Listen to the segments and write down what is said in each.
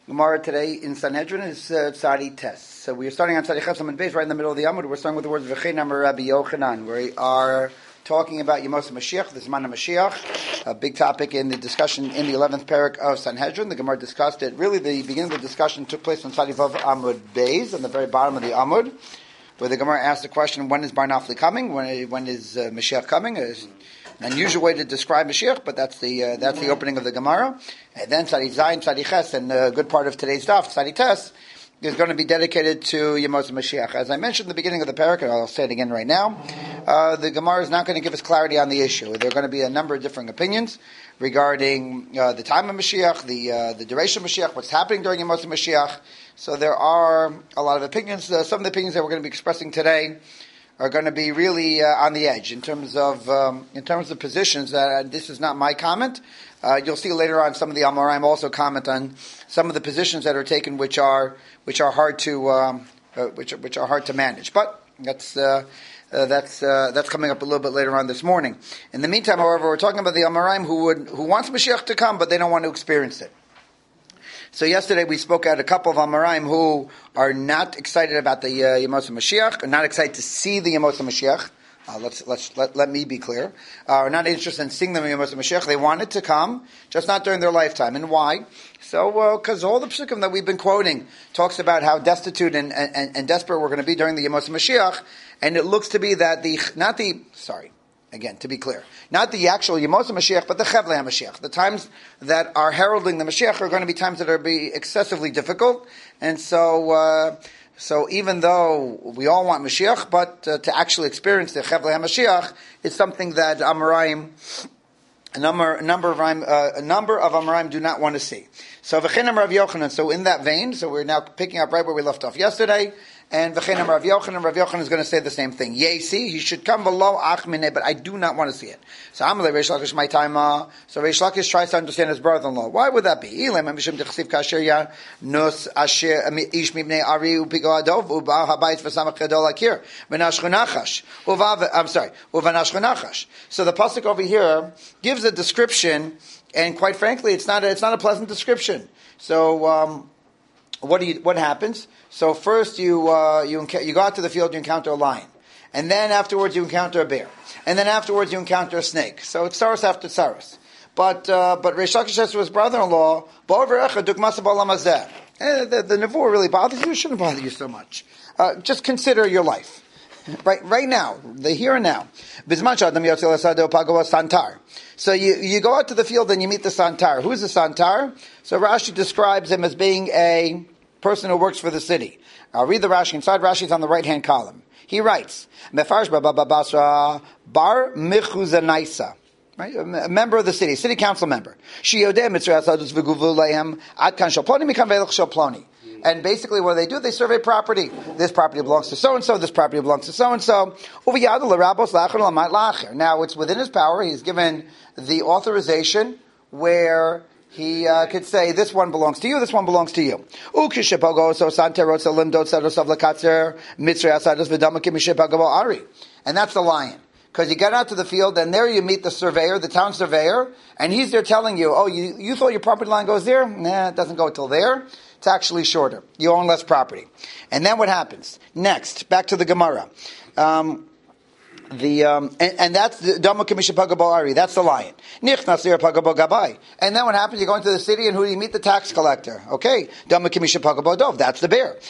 Gemara today in Sanhedrin is Tzadi Tes. So we are starting on Tzadi Ches Amud Beis, right in the middle of the Amud. We're starting with the words V'chein Amar Rabbi Yochanan. We are talking about Yemos HaMashiach, the Zman HaMashiach, a big topic in the discussion in the 11th parak of Sanhedrin. The Gemara discussed it. Really, the beginning of the discussion took place on Tzadi Vav Amud Beis, on the very bottom of the Amud, where the Gemara asked the question, when is Bar Nafli coming? When is Mashiach coming? An unusual way to describe Mashiach, but that's the opening of the Gemara. And then Tzadi Zayin, Tzadi Ches, and a good part of today's daf, Tzadi Tes, is going to be dedicated to Yemos HaMashiach. As I mentioned at the beginning of the parak, and I'll say it again right now, the Gemara is not going to give us clarity on the issue. There are going to be a number of different opinions regarding the time of Mashiach, the duration of Mashiach, what's happening during Yemos HaMashiach. So there are a lot of opinions. Some of the opinions that we're going to be expressing today are going to be really on the edge in terms of positions. That this is not my comment. You'll see later on some of the Amoraim also comment on some of the positions that are taken, which are hard to manage. But that's coming up a little bit later on this morning. In the meantime, however, we're talking about the Amoraim who wants Mashiach to come, but they don't want to experience it. So yesterday we spoke at a couple of Amoraim who are not excited about the Yemos HaMashiach, are not excited to see the Yemos HaMashiach. Let me be clear. Are not interested in seeing the Yemos HaMashiach. They want it to come, just not during their lifetime. And why? So, because all the psukim that we've been quoting talks about how destitute and desperate we're going to be during the Yemos HaMashiach, and it looks to be that to be clear, not the actual Yemos HaMashiach, but the Chevlei HaMashiach. The times that are heralding the Mashiach are going to be times that are be excessively difficult. And so even though we all want Mashiach, but to actually experience the Chevlei HaMashiach is something that a number of Amoraim do not want to see. So V'chein Amar Rav Yochanan. So in that vein, so we're now picking up right where we left off yesterday. And V'chein Amar Rav Yochanan. Rav Yochanan is going to say the same thing. Yesi, he should come below Ach Mineh, but I do not want to see it. So Amalei Reish Lakish my time. So Reish Lakish tries to understand his brother-in-law. Why would that be? Ilem Mishum Dechsiv Kasher Ya Nus Asher Ish Mibnei Ari Upigo Adov Uba Habayit V'Samach Gadol Akir V'Nashchunachash Uvanashchunachash. So the pasuk over here gives a description, and quite frankly, it's not a pleasant description. So what happens? So first you go out to the field, you encounter a lion, and then afterwards you encounter a bear, and then afterwards you encounter a snake. So it's tsaros after tsaros. But Reish Lakish says to his brother-in-law, the nevuah really bothers you. It shouldn't bother you so much. Just consider your life. Right now, the here and now. So you go out to the field and you meet the santar. Who's the santar? So Rashi describes him as being a person who works for the city. I'll read the Rashi inside. Rashi's on the right-hand column. He writes, Mefarsh Bar Michuzanaisa. Right? A member of the city council member. And basically what they do, they survey property. This property belongs to so-and-so, this property belongs to so-and-so. Now, it's within his power. He's given the authorization where he could say, this one belongs to you, this one belongs to you. And that's the lion. Because you get out to the field, and there you meet the surveyor, the town surveyor, and he's there telling you, oh, you thought your property line goes there? Nah, it doesn't go till there. It's actually shorter. You own less property. And then what happens? Next, back to the Gemara. And that's the Dama Kimisha Pagabo that's the lion. And then what happens? You go into the city, and who do you meet? The tax collector. Okay. Dama Kimisha Pagabo Dov, that's the bear.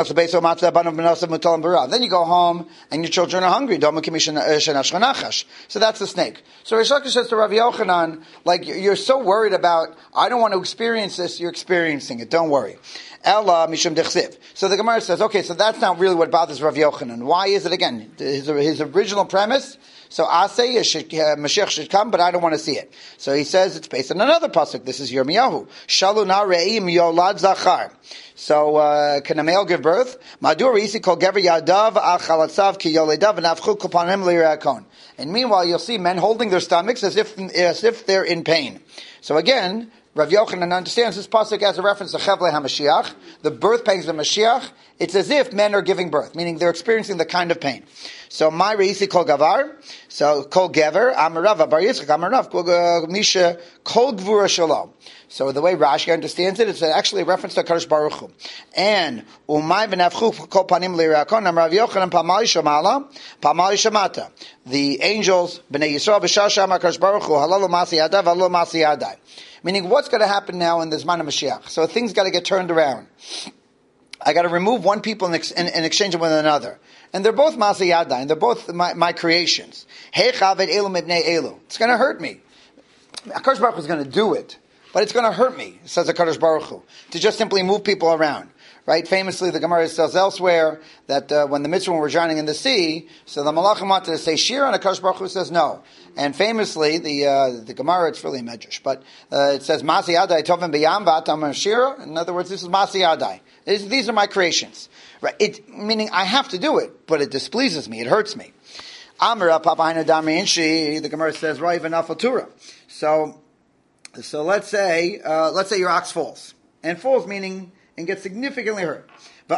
Then you go home, and your children are hungry. Dama Kimisha. So that's the snake. So Reish Lakish says to Rav Yochanan, like, you're so worried about, I don't want to experience this, you're experiencing it, don't worry. Ella mishum dechsiv. So the Gemara says, okay, so that's not really what bothers Rav Yochanan. Why is it again? His original premise. So Asay Mashiach should come, but I don't want to see it. So he says it's based on another pasuk. This is Yirmiyahu. Shaluna re'im yolad zachar. So can a male give birth? Madur isi kol gever yadav al chalatzav ki yoledav v'nafchu kopanim lirakon. And meanwhile, you'll see men holding their stomachs as if they're in pain. So again, Rav Yochanan understands this pasuk as a reference to Chevle HaMashiach, the birth pangs of Mashiach. It's as if men are giving birth, meaning they're experiencing the kind of pain. So, my reisi kol gavar, so kol gever, amarav, bar Yitzchak, amarav, misha, kol gvura shalom. So the way Rashi understands it, it's actually a reference to Kadosh Baruch Hu. And umay v'nafchu kol panim lirakon amrav Yochanan pamali shamala pamali shamata. The angels b'nei Yisrael b'shasham Kadosh Baruch Hu halalu masi yadai v'halalu masi yadai. Meaning, what's going to happen now in the Zman of Mashiach? So things got to get turned around. I got to remove one people and exchange them with another. And they're both Masi Yadai, and they're both my creations. It's going to hurt me. HaKadosh Baruch Hu is going to do it, but it's going to hurt me, says HaKadosh Baruch Hu, to just simply move people around. Right? Famously, the Gemara says elsewhere that when the Mitzvah were drowning in the sea, so the Malachim wanted to say Shir, and HaKadosh Baruch Hu says no. And famously, the Gemara, it's really a medrash, but it says Masi Yadai Tovim B'Yam V'Atam Shira. In other words, this is Masi Yadai. These are my creations. Right? Meaning I have to do it, but it displeases me. It hurts me. Amira Papainu Dami Inshi. The Gemara says Raiv Anafatura. So let's say your ox falls, and falls meaning and gets significantly hurt.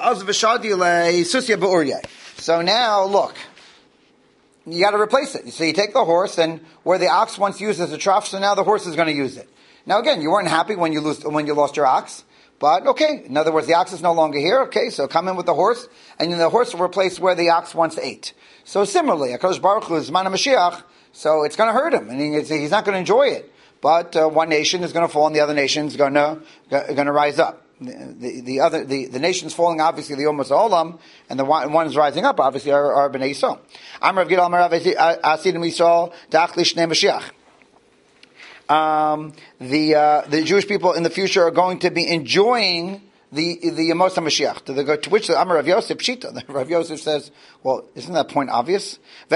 So now look. You got to replace it. So you take the horse, and where the ox once used as a trough, so now the horse is going to use it. Now again, you weren't happy when you lost your ox, but okay. In other words, the ox is no longer here. Okay, so come in with the horse, and then the horse will replace where the ox once ate. So similarly, HaKadosh Baruch Hu is Zman HaMashiach, so it's going to hurt him, and he's not going to enjoy it. But one nation is going to fall, and the other nation is going to rise up. The nations falling, obviously the Ummah Olam, and the ones rising up, obviously are Bnei Yisrael. Amrav Gidal Amarav Asidim Yisrael Dachli Shnei Mashiach. The Jewish people in the future are going to be enjoying the Yemos HaMashiach. To which the Amar Rav Yosef Pshita, the Rav Yosef says, well, isn't that point obvious? So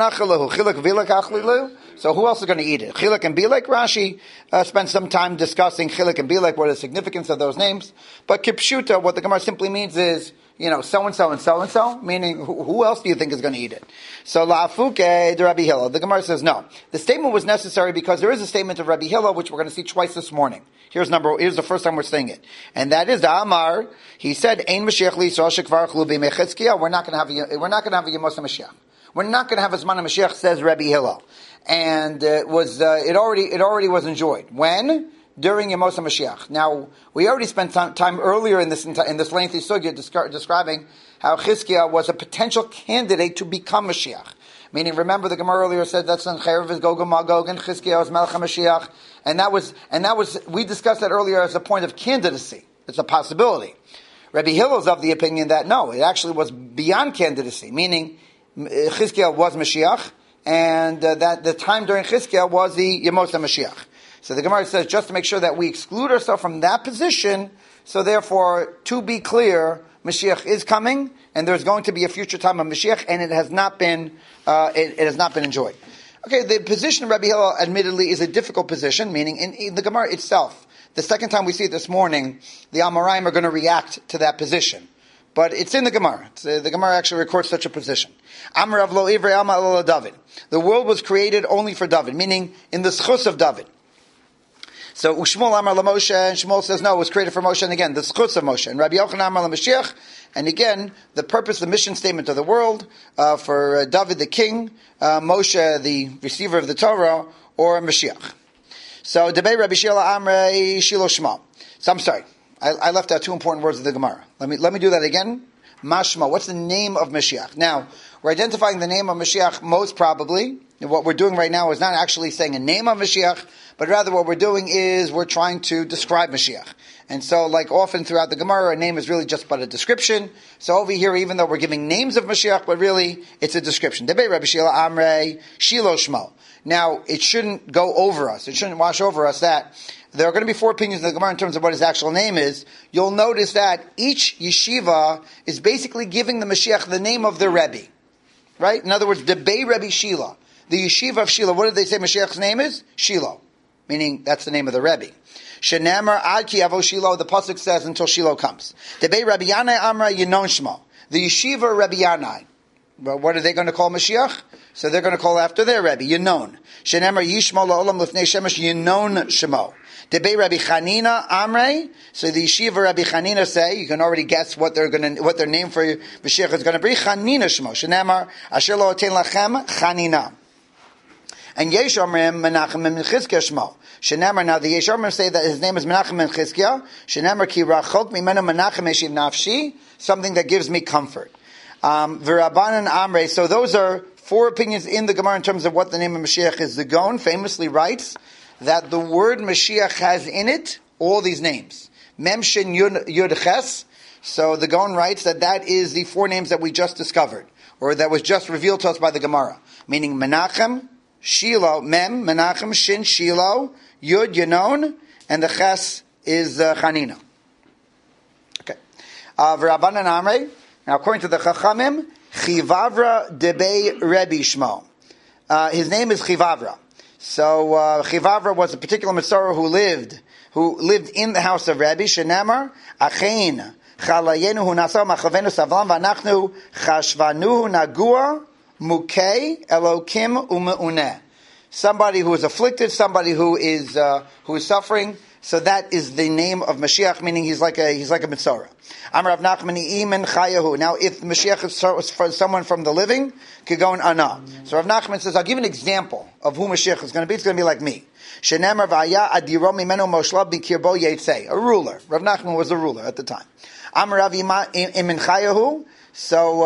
who else is going to eat it? Chilek and Bilek? Rashi spent some time discussing Chilek and Bilek, what is the significance of those names. But Kipshuta, what the Gemara simply means is, so-and-so and so-and-so, meaning who else do you think is going to eat it? So, La'afuke de Rabbi Hillel. The Gemara says no. The statement was necessary because there is a statement of Rabbi Hillel, which we're going to see twice this morning. Here's the first time we're saying it. And that is the Amar, he said, Ein Mashiach li Yisrael shekvar chlu b'mechizkiah. We're not going to have a Yemos HaMashiach. We're not going to have a Zman HaMashiach, says Rabbi Hillel. And it already was enjoyed. When? During Yemos HaMashiach. Now, we already spent time earlier in this lengthy sugya describing how Chizkiah was a potential candidate to become Mashiach. Meaning, remember the Gemara earlier said that Sancheiriv is Gog and Magog, and Chizkiah is Melech HaMashiach, and that was we discussed that earlier as a point of candidacy. It's a possibility. Rabbi Hillel is of the opinion that no, it actually was beyond candidacy, meaning Chizkiah was Mashiach, and that the time during Chizkiah was the Yemos HaMashiach. So the Gemara says, just to make sure that we exclude ourselves from that position, so therefore, to be clear, Mashiach is coming, and there's going to be a future time of Mashiach, and it has not been enjoyed. Okay, the position of Rabbi Hillel, admittedly, is a difficult position, meaning in the Gemara itself, the second time we see it this morning, the Amoraim are going to react to that position. But it's in the Gemara. The Gemara actually records such a position. Amar Avlo Ivrei Alma Ela David. The world was created only for David, meaning in the schus of David. So Ushmuel Amar LaMoshe, and Shmuel says no, it was created for Moshe, and again, the schus of Moshe. And Rabbi Yochanan Amar LaMashiach, and again, the purpose, the mission statement of the world, for David the king, Moshe the receiver of the Torah, or Mashiach. So Debei Rabbi Shila Amrei Shilo Shema. So I'm sorry, I left out two important words of the Gemara. Let me do that again. Mashma, what's the name of Mashiach? Now, we're identifying the name of Mashiach most probably. And what we're doing right now is not actually saying a name of Mashiach, but rather what we're doing is we're trying to describe Mashiach. And so, like often throughout the Gemara, a name is really just but a description. So over here, even though we're giving names of Mashiach, but really, it's a description. Debei Rabbi Shila Amrei Shilo Shmo. Now, it shouldn't go over us. It shouldn't wash over us that there are going to be four opinions in the Gemara in terms of what his actual name is. You'll notice that each yeshiva is basically giving the Mashiach the name of the Rebbe. Right? In other words, Debei Rebbe Shila. The yeshiva of Shiloh, what did they say Mashiach's name is? Shiloh. Meaning, that's the name of the Rebbe. Shenamar Ad Ki Yavo Shiloh, the pasuk says until Shiloh comes. Debei Rabbi Yanai Amra Yinon Shmo. The yeshiva Rabbi Yanai. Well, what are they going to call Mashiach? So they're going to call after their Rebbe, Yenon. Shenemar Yishmo La'olam Lefnei Shemesh Yenon Shemo. Debei Rabbi Chanina Amrei. So the yeshiva Rabbi Chanina say, you can already guess what their name for Mashiach is going to be. Chanina Shemo. Shenemar Asher Lo Otein Lachem Chanina. And Yesh Omrim Menachem Ben Chizkiah Shmo. Shenemar, now the Yesh Omrim say that his name is Menachem Ben Chizkiah. Shenemar Ki Rachok Mimenu Menachem Eshiv Nafshi. Something that gives me comfort. V'Rabbanan Amrei. So those are four opinions in the Gemara in terms of what the name of Mashiach is. The Gaon famously writes that the word Mashiach has in it all these names. Mem Shin Yud Ches. So the Gaon writes that is the four names that we just discovered, or that was just revealed to us by the Gemara. Meaning Menachem, Shiloh, Mem, Menachem, Shin, Shiloh, Yud, Yenon, and the Ches is Chanina. Okay. V'Rabbanan Amrei. Now, according to the Chachamim, Chivavra Debei Rebbe Shmo. His name is Chivavra. So Chivavra was a particular Mesorah who lived in the house of Rebbe. Shenamar Achein Chalayenu Hu Nasa Machavenu Savlam Vanachnu Chashvanu Nagua Mukei Elokim Umeuneh. Somebody who is afflicted, somebody who is suffering. So that is the name of Mashiach, meaning he's like a Mesorah. Amar Rav Nachman Imen Chayahu. Now, if Mashiach is for someone from the living, could go in Ana. So Rav Nachman says, I'll give you an example of who Mashiach is going to be. It's going to be like me. Shenemar V'aya Adiro Mimenu Moshlav B'Kirbo Yetzei. A ruler. Rav Nachman was a ruler at the time. Amar Rav Imen Chayahu. So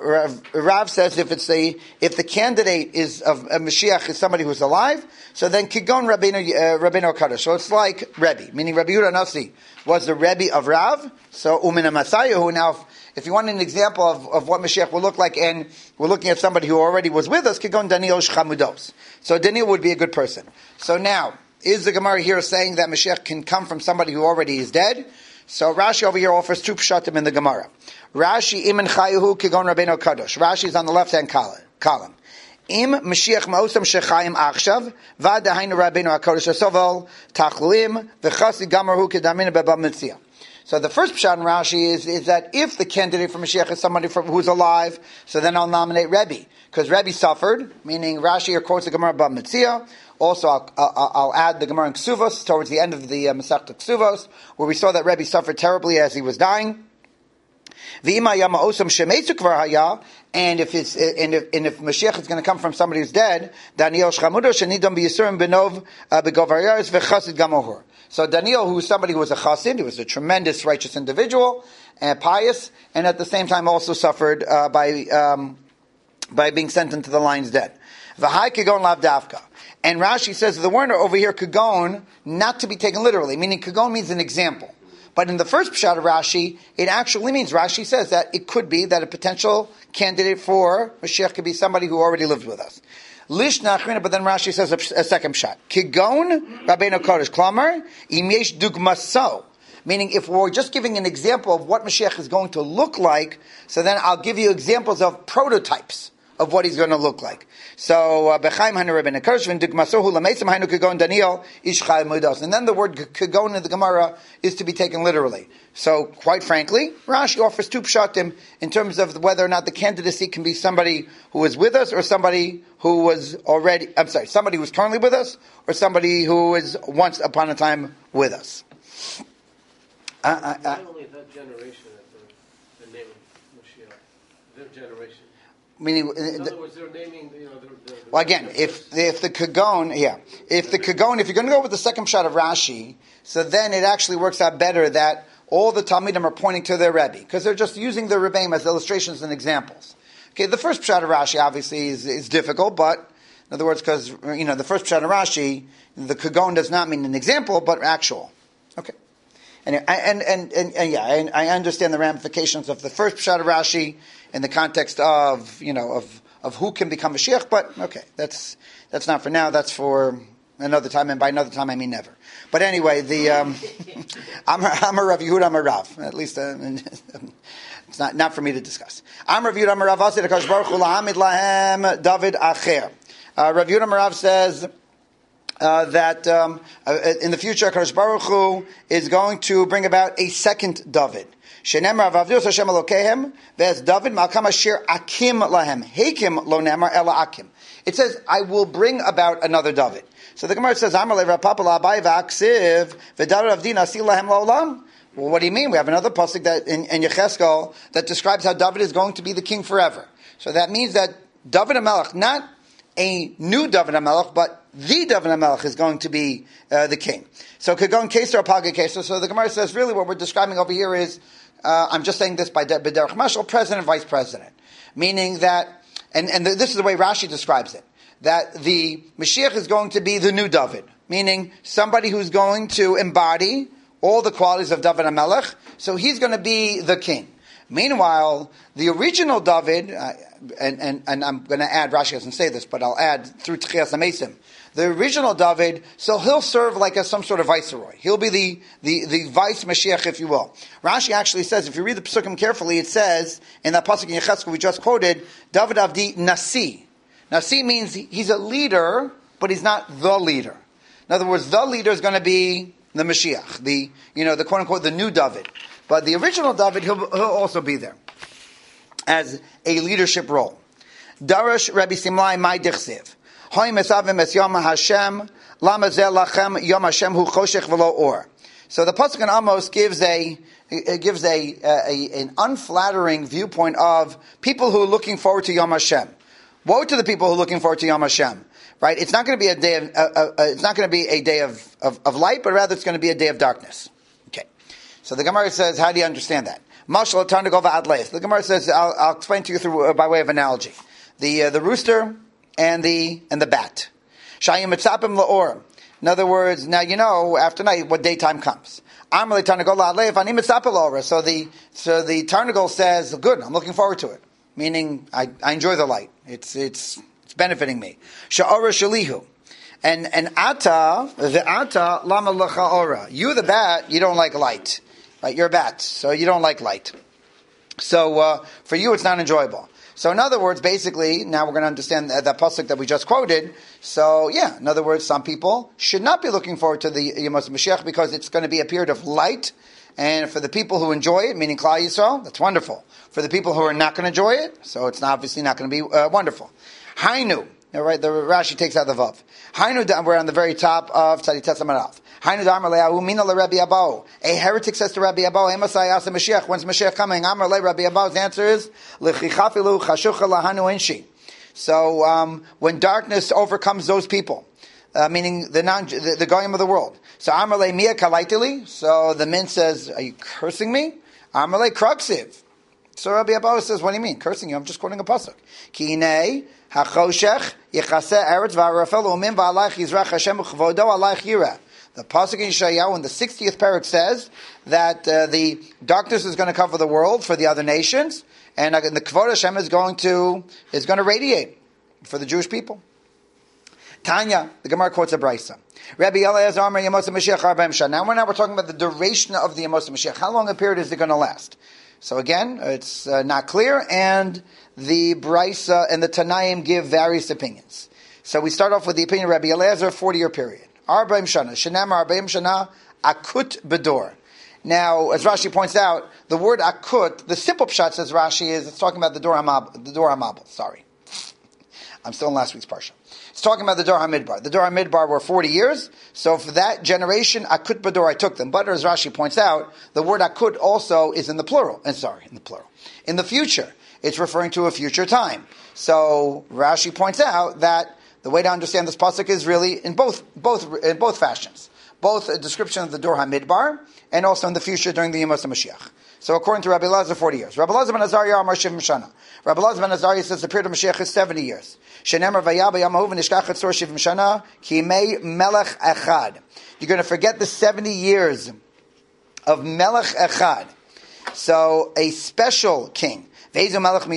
Rav says if the candidate is of Mashiach is somebody who's alive, so then Kigon Rabbeinu Kadosh. So it's like Rebbe, meaning Rabbi Yehuda Nasi was the Rebbe of Rav. So Umina Masayahu. Now, if you want an example of what Mashiach will look like, and we're looking at somebody who already was with us, Kigon Daniel Shchamudos. So Daniel would be a good person. So now, is the Gemara here saying that Mashiach can come from somebody who already is dead? So Rashi over here offers two pshatim in the Gemara. Rashi Imen Chayahu Kigon Rabbeinu Kadosh. Rashi is on the left-hand column. Im Mashiach Ma'osam Shechayim Achshav V'adahainu Rabbeinu HaKadosh Asovel Tachluim V'chasi Gamarhu Kedamina Beba Mitzia. So the first pshat in Rashi is that if the candidate for Mashiach is somebody who's alive, so then I'll nominate Rebbe. Because Rebbe suffered, meaning Rashi here quotes the Gemara Baba Mitzia. Also, I'll add the Gemara in Ksuvos towards the end of the Masechta Ksuvos, where we saw that Rebbe suffered terribly as he was dying. And if Mashiach is going to come from somebody who's dead, Daniel Shchamudo Shenidom B'Yisurim Benov B'Govarayos V'Chasid Gamohur. So Daniel, who was somebody who was a chassid, he was a tremendous righteous individual and pious, and at the same time also suffered by being sent into the lion's den. V'hai Kigon Lav Davka. And Rashi says the word over here, Kigon, not to be taken literally, meaning Kigon means an example. But in the first pshat of Rashi, it actually means, Rashi says that it could be that a potential candidate for Mashiach could be somebody who already lived with us. Lish nachrina, but then Rashi says a second pshat. Kigon Rabbeinu Kodesh Klamar im yesh dugmaso. Meaning, if we're just giving an example of what Mashiach is going to look like, so then I'll give you examples of prototypes of what he's going to look like. So, Bechaim Hanu Rabbeinu Kodesh v'Dugmasohu Lamesim Hanu Kigon Daniel Ish Chai Mudos. And then the word Kigon in the Gemara is to be taken literally. So, quite frankly, Rashi offers two pshatim in terms of whether or not the candidacy can be somebody who is with us or somebody who was somebody who's currently with us or somebody who was once upon a time with us. Not only that generation at the name of Mashiach, their generation. Meaning, in other words, they're naming. Well, again, if the Kagon, if you're going to go with the second shot of Rashi, so then it actually works out better that all the Talmidim are pointing to their Rebbe because they're just using the Rebbeim as illustrations and examples. Okay, the first shot of Rashi obviously is difficult, but in other words, because the first shot of Rashi, the Kagon does not mean an example, but actual. Okay. And I understand the ramifications of the first pshat of Rashi in the context of who can become a Mashiach, but okay, that's not for now. That's for another time, and by another time I mean never. But anyway, I'm a Rav Yehuda, I'm a Rav. At least it's not for me to discuss. I'm Rav Yehuda, I'm a Rav. Asid Hakadosh Baruch Hu lahamid lahem David Acher. Rav Yehuda Marav says, that in the future, HaKadosh Baruch Hu is going to bring about a second David. Shenemar Avavdus Hashem Elokehem V'ez David Malkam Asher Akim Lahem Hakim Lo Nemar Ela Akim. It says, I will bring about another David. So the Gemara says, Amar Le Rapapa La'abai V'aksiv V'David Avdin Asi Lahem La'olam. Well, what do you mean? We have another pasuk that in Yecheskel that describes how David is going to be the king forever. So that means that David HaMelech, not a new David HaMelech, but the David HaMelech is going to be the king. So it could go in Keser or Paga Keser. So the Gemara says, really what we're describing over here is, I'm just saying this by B'derech Mashal, president, vice president. Meaning that, and this is the way Rashi describes it, that the Mashiach is going to be the new David. Meaning somebody who's going to embody all the qualities of David HaMelech, so he's going to be the king. Meanwhile, the original David, and I'm going to add, Rashi doesn't say this, but I'll add through Tchias HaMesim, the original David, so he'll serve like as some sort of viceroy. He'll be the vice Mashiach, if you will. Rashi actually says, if you read the Pesukim carefully, it says, in that Pasuk in Yecheskel we just quoted, David Avdi Nasi. Nasi means he's a leader, but he's not the leader. In other words, the leader is going to be the Mashiach, the quote unquote the new David. But the original David, he'll also be there as a leadership role. Darash Rabbi Simlai Mai Dichsiv. Hoy mesavim es Yom Hashem lama zeh lachem Yom Hashem hu choshech v'lo or. So the pasuk in Amos gives an unflattering viewpoint of people who are looking forward to Yom Hashem. Woe to the people who are looking forward to Yom Hashem. Right? It's not going to be a day of it's not going to be a day of light, but rather it's going to be a day of darkness. Okay. So the Gemara says, how do you understand that? Mashal Tarnagol va'adleis. The Gemara says, I'll explain to you through by way of analogy. The rooster and the bat. Shayim mitzapim la'or. In other words, now you know after night what daytime comes. Amrle Tarnagol la'adleif ani mitzapim la'or. So the Tarnagol says, good, I'm looking forward to it. Meaning I enjoy the light. It's benefiting me. Sha'ora shalihu. And ata, the ata, lama lecha ora. You, the bat, you don't like light. Right? You're a bat, so you don't like light. So, for you, it's not enjoyable. So, in other words, basically, now we're going to understand that pasuk that we just quoted. So, yeah, in other words, some people should not be looking forward to the Yemos Mashiach because it's going to be a period of light. And for the people who enjoy it, meaning Klal Yisrael, that's wonderful. For the people who are not going to enjoy it, so it's obviously not going to be wonderful. Hainu. Right, the Rashi takes out the vav. Hainu, we're on the very top of Tzadi Tetzamarav. Hainu d'amar le'ahu mina le'Rabbi Abo. A heretic says to Rabbi Abo, "Emasai asa Mashiach. When's Mashiach coming?" Amar le Rabbi Abo. The answer is lechichafilu chashucha lahanu enshi. So when darkness overcomes those people, meaning the goyim of the world. So Amar le mia kalaitili. So the min says, "Are you cursing me?" Amar le kruksiv. So Rabbi Abo says, "What do you mean cursing you? I'm just quoting a pasuk. Kinei hachoshech yichaseh eretz v'arafel u'min v'alayich yizrach Hashem u'chvodo alayich yireh." The pasuk in Yeshayahu in the 60th parak says that the darkness is going to cover the world for the other nations, and the Kvod Hashem is going to radiate for the Jewish people. Tanya, the Gemara quotes a brisa. Rabbi Eliezer Amar Yemos Mashiach 40 shana. Now we're talking about the duration of the Yemos Mashiach. How long a period is it going to last? So again, it's not clear, and the brisa and the Tanaim give various opinions. So we start off with the opinion of Rabbi Eliezer, 40-year period. 40 shana. Shenamar 40 shana akut bedor. Now, as Rashi points out, the word akut, the simple pshat, says Rashi, is it's talking about the Dor HaMabul. Sorry. I'm still in last week's parsha. It's talking about the Dor HaMidbar. The Dor HaMidbar were 40 years, so for that generation, akut bedor, I took them. But as Rashi points out, the word akut also is in the plural. In the future. It's referring to a future time. So Rashi points out that the way to understand this pasuk is really in both fashions. Both a description of the Dor HaMidbar and also in the future during the Yemos HaMashiach. So according to Rabbi Elazar, 40 years. Rabbi Elazar ben Azariah Amar Shivim Shana. Rabbi Elazar ben Azariah says the period of Mashiach is 70 year. Shenemar vayah b'yamahu v'nishkach etzor Shivim Shana ki mei melech echad. You're going to forget the 70 years of melech echad. So a special king. This is during the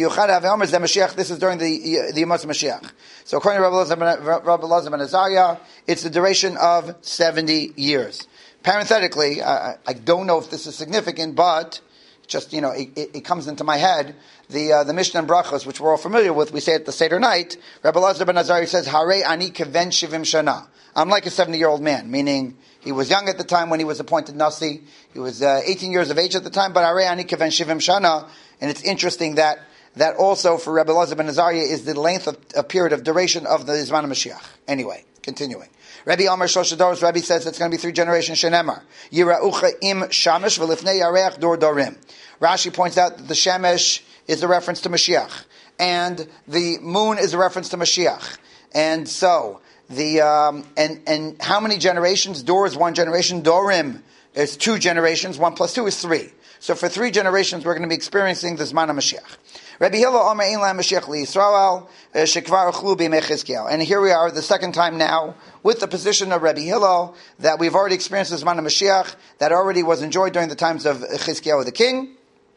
Yemos Mashiach. So according to Rabbi Elazar ben Azariah, it's the duration of 70 years. Parenthetically, I don't know if this is significant, but just, it comes into my head. The Mishnah and Brachos, which we're all familiar with, we say at the Seder night, Rabbi Elazar ben Azariah says, Harei ani keven shivim shana. I'm like a 70-year-old man, meaning he was young at the time when he was appointed Nasi. He was 18 years of age at the time, but Harei ani keven shivim shana. And it's interesting that also for Rabbi Elazar ben Azariah is the length of period of duration of the Zman HaMashiach. Anyway, continuing. Rabbi Amar Shlosh Doros, Rabbi says it's going to be 3 generations. Shenemar Yiraucha im Shamesh v'lifnei Yareach dor dorim. Rashi points out that the Shemesh is a reference to Mashiach, and the moon is a reference to Mashiach. And so the and how many generations? Dor is 1 generation. Dorim is 2 generations. 1 plus 2 is 3. So for 3 generations, we're going to be experiencing the Zman HaMashiach. Rabbi Hillel Omer Ein Lahem Mashiach LiYisrael Shekvar Uchlu B'Yemei Chizkiyahu. And here we are, the second time now, with the position of Rabbi Hillel, that we've already experienced the Zman HaMashiach, that already was enjoyed during the times of Chizkiyahu the king,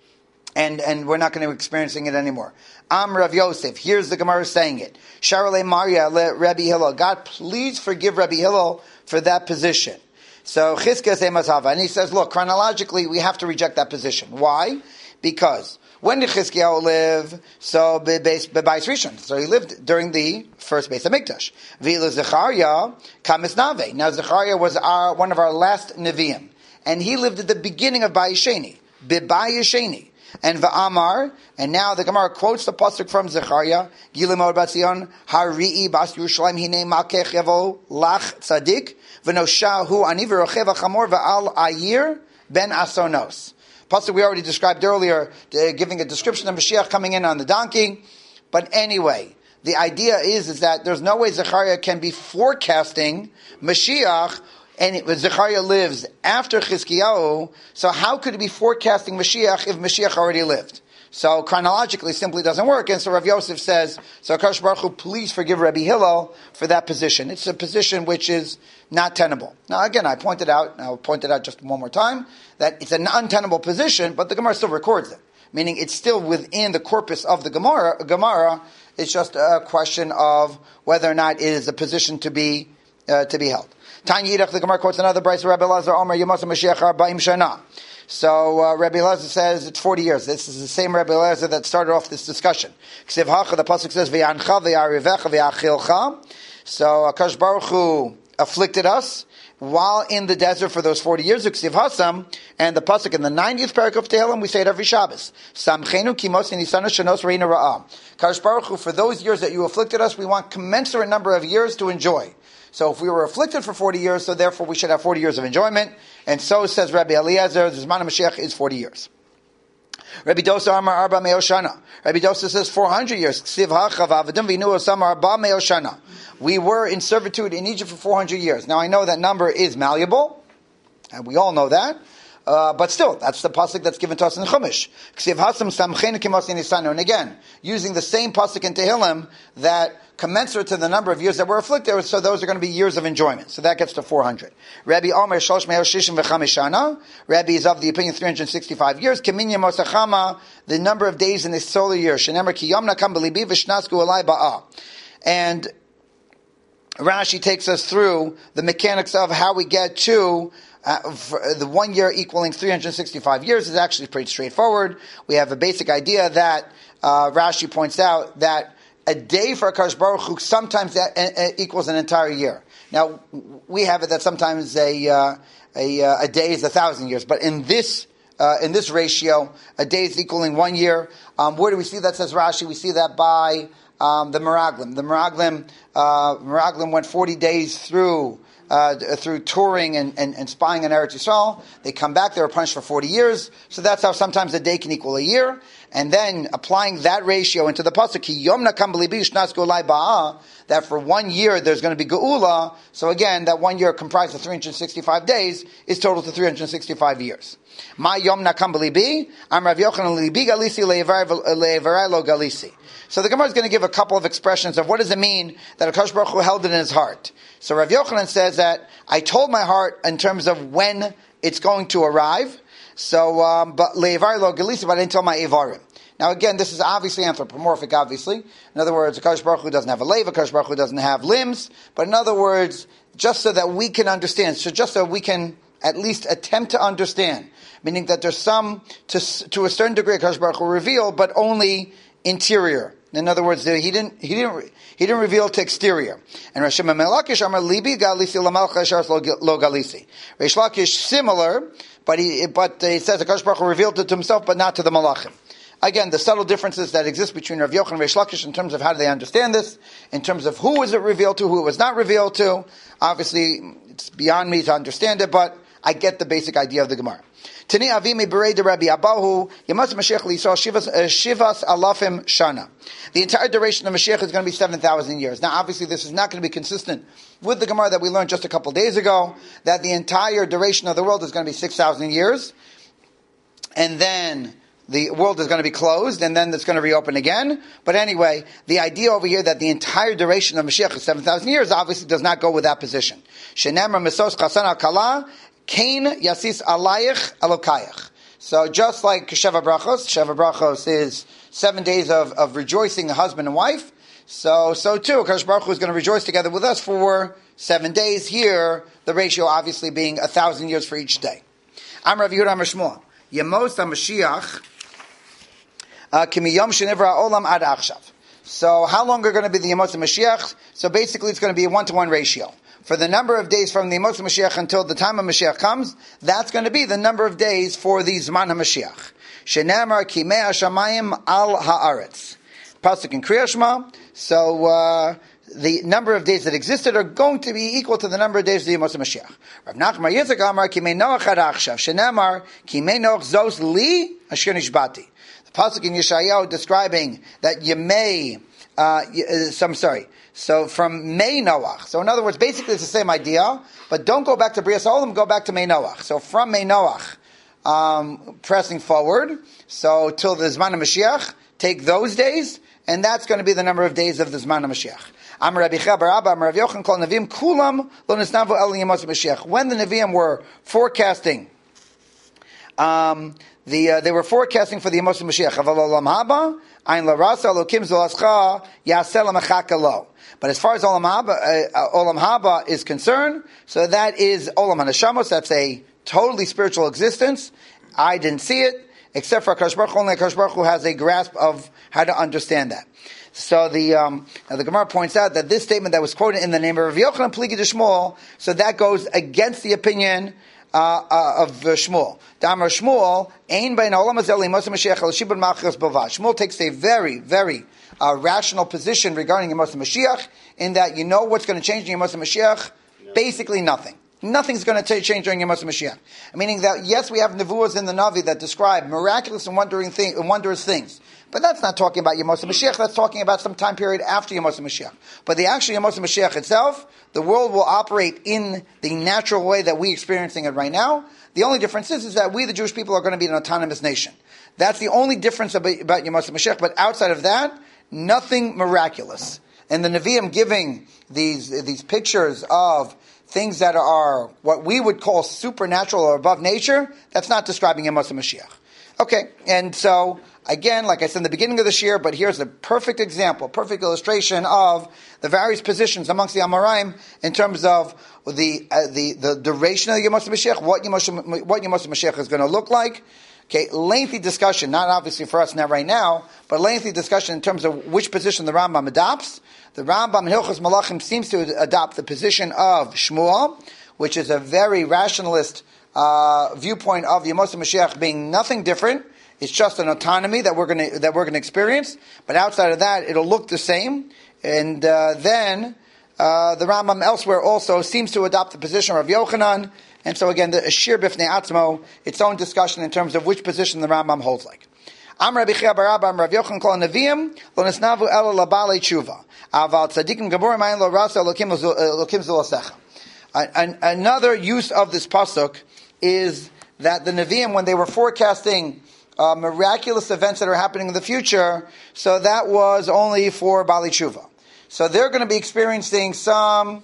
and we're not going to be experiencing it anymore. Am Rav Yosef, here's the Gemara saying it. Sharale Maria le Rabbi Hillel. God, please forgive Rabbi Hillel for that position. So Chizkiah Zemazava, and he says, look, chronologically, we have to reject that position. Why? Because when did Chizkiyahu live? So Beis Rishon. So he lived during the first Beis HaMikdash. V'ila Zechariah kamis nave. Now Zechariah was one of our last Nevi'im, and he lived at the beginning of Bayesheni, B'Bayesheni. And Va'amar, and now the Gemara quotes the pasuk from Zechariah, Gilimod Batzion, Hari'i Bas Yerushalayim Hine Malkech Yavo Lach Tzadik, V'noshahu Ani V'rochev HaChamor V'al Ayir Ben Asonos. Pasuk we already described earlier, giving a description of Mashiach coming in on the donkey. But anyway, the idea is that there's no way Zechariah can be forecasting Mashiach, and Zechariah lives after Chizkiyahu, so how could he be forecasting Mashiach if Mashiach already lived? So chronologically, simply doesn't work. And so Rav Yosef says, so HaKadosh Baruch Hu, please forgive Rabbi Hillel for that position. It's a position which is not tenable. Now again, I'll point it out just one more time, that it's an untenable position, but the Gemara still records it. Meaning it's still within the corpus of the Gemara. It's just a question of whether or not it is a position to be held. Tanya Yidach, the Gemara quotes another brayso, Rabbi Elazar Omer Yemos Mashiach Arba'im Shana. So Rabbi Elazar says it's 40 years. This is the same Rabbi Elazar that started off this discussion. Ksiv Hacha, the pasuk says V'yancha v'yarivecha v'yachilcha. So HaKadosh Baruch Hu afflicted us while in the desert for those 40 years. Ksiv Hasam, and the pasuk in the 90th parak of Tehillim, we say it every Shabbos. Samchenu kimos nisana shanos reina ra'ah. HaKadosh Baruch Hu, for those years that you afflicted us, we want commensurate number of years to enjoy. So if we were afflicted for 40 years, so therefore we should have 40 years of enjoyment. And so says Rabbi Eliezer, the Zman HaMashiach is 40 years. Rabbi Dosa Amar Arba Me'oshana. Rabbi Dosa says 400 years. Ksiv ha'chav avadim v'inu osam Arba Me'oshana. We were in servitude in Egypt for 400 years. Now I know that number is malleable, and we all know that. But still, that's the pasuk that's given to us in Chumash. Ksiv hasam samchen kimos nisanu. And again, using the same pasuk in Tehillim, that commensurate to the number of years that we're afflicted, so those are going to be years of enjoyment. So that gets to 400. Rabbi Omer shlosh me'el shishim v'chamishana. Rabbi is of the opinion 365 years. Keminya mosachama, the number of days in the solar year. Shenemer ki yom nakam b'libi v'shnasku alai ba'a. And Rashi takes us through the mechanics of how we get to the 1 year equaling 365 years is actually pretty straightforward. We have a basic idea that Rashi points out that a day for HaKadosh Baruch Hu sometimes that equals an entire year. Now, we have it that sometimes a day is 1,000 years, but in this ratio, a day is equaling 1 year. Where do we see that, says Rashi? We see that by the Meraglim. The Meraglim went 40 days through touring and spying in Eretz Yisrael. They come back, they were punished for 40 years. So that's how sometimes a day can equal a year. And then applying that ratio into the pasuk, that for 1 year there's going to be geula. So again, that 1 year comprised of 365 days is total to 365 years. Ma yom nakam b'libi, am Rav Yochanan libi galisi le'evarai lo galisi. So the Gemara is going to give a couple of expressions of what does it mean that HaKadosh Baruch Hu held it in his heart. So Rav Yochanan says that I told my heart in terms of when it's going to arrive. So, but le'evarai lo galisi, but I didn't tell my evarim. Now again, this is obviously anthropomorphic, obviously. In other words, HaKadosh Baruch Hu doesn't have a leiv, HaKadosh Baruch Hu doesn't have limbs. But in other words, just so that we can understand, so just so we can at least attempt to understand. Meaning that there's some, to a certain degree, HaKadosh Baruch Hu revealed, but only interior. In other words, he didn't reveal to exterior. And Rashi Melakish Amar Libi Galisi Lamalcha Sharas Lo Galisi. Reish Lakish similar, but he says HaKadosh Baruch Hu revealed it to himself, but not to the Malachim. Again, the subtle differences that exist between Rav Yochanan and Reish Lakish in terms of how do they understand this, in terms of who was it revealed to, who it was not revealed to. Obviously, it's beyond me to understand it, but I get the basic idea of the Gemara. Tani Avimi Berei de Rabbi Abahu Yemos Mashiach Lisol Shivas Alafim Shana. The entire duration of Mashiach is going to be 7,000 years. Now, obviously, this is not going to be consistent with the Gemara that we learned just a couple days ago, that the entire duration of the world is going to be 6,000 years, and then the world is going to be closed, and then it's going to reopen again. But anyway, the idea over here that the entire duration of Mashiach is 7,000 years obviously does not go with that position. Shenemar Mesos Chasan Al-Kala Kain Yasis Alayich Elokayach. So just like Sheva Brachos is 7 days of rejoicing the husband and wife, so too, HaKadosh Baruch Hu is going to rejoice together with us for 7 days. Here, the ratio obviously being 1,000 years for each day. Am Rav Yehuda Amar Shmuel Yemos HaMashiach Kimiyom Shenivra Olam Ad Achshav. So how long are going to be the Yemos HaMashiach? So basically it's going to be a 1-to-1 ratio. For the number of days from the Yemos HaMashiach until the time of Mashiach comes, that's going to be the number of days for the Zman HaMashiach. Shenamar Kimei HaShamayim Al Haaretz. Pasuk in Kriya Shema. So the number of days that existed are going to be equal to the number of days of the Yemos HaMashiach. Rav Nachman Yitzchak Amar Kimei Noach Ad Achshav. Shenamar Kimei Noach Zos Li Asher Nishbati. Pasuk in Yeshayahu describing that so from May Noach. So in other words, basically it's the same idea, but don't go back to Brias Olam, go back to May Noach. So from May Noach, pressing forward, so till the Zman HaMashiach, take those days, and that's going to be the number of days of the Zman HaMashiach. Amar Rabbi Chia bar Abba, Amar Rav Yochanan Kol Neviim Kulam Lo Nisnavu El Yemos HaMashiach. When the Neviim were forecasting, they were forecasting for the Yemos HaMashiach. Aval Olam Haba, Ein LaRasa Elokim Zolascha Yaseh Lamachaka Lo. But as far as Olam Haba is concerned, so that is Olam HaNeshamos, that's a totally spiritual existence. I didn't see it, except for HaKadosh Baruch Hu. Only HaKadosh Baruch Hu has a grasp of how to understand that. So the Gemara points out that this statement that was quoted in the name of Rav Yochanan Pligi de Shmuel, so that goes against the opinion of Shmuel. Damar Shmuel, Ein Bein Olam Hazel Yemos HaMashiach El Shibud Malchus Bavad. Shmuel takes a very, very rational position regarding Yemos HaMashiach, in that you know what's going to change in Yemos HaMashiach? Basically nothing. Nothing's going to change during Yemos HaMashiach. Meaning that, yes, we have nevuos in the Navi that describe miraculous and wondrous things. But that's not talking about Yemos HaMashiach, that's talking about some time period after Yemos HaMashiach. But the actual Yemos HaMashiach itself, the world will operate in the natural way that we're experiencing it right now. The only difference is that we, the Jewish people, are going to be an autonomous nation. That's the only difference about Yemos HaMashiach, but outside of that, nothing miraculous. And the Nevi'im giving these pictures of things that are what we would call supernatural or above nature, that's not describing Yemos HaMashiach. Okay, and so, again, like I said in the beginning of this year, but here's a perfect example, perfect illustration of the various positions amongst the Amoraim in terms of the duration of the Yemos HaMashiach, what Yemos HaMashiach is going to look like. Okay, lengthy discussion, not obviously for us, not right now, but lengthy discussion in terms of which position the Rambam adopts. The Rambam in Hilchos Malachim seems to adopt the position of Shmuel, which is a very rationalist viewpoint of Yemos HaMashiach being nothing different. It's just an autonomy that we're going to experience. But outside of that, it'll look the same. And then the Rambam elsewhere also seems to adopt the position of Rav Yochanan. And so again, the Shir Bifnei Atzmo, its own discussion in terms of which position the Rambam holds like. Am Rabbi Chia bar Abba, Am Rav Yochanan Kol Neviim Lo Nisnavu Ela Labalei Tshuva Aval Tzadikim Gaborim Ayin Lo Rasa Elokim Zulasecha. Another use of this pasuk is that the Nevi'im, when they were forecasting miraculous events that are happening in the future, so that was only for Bali Tshuva. So they're going to be experiencing some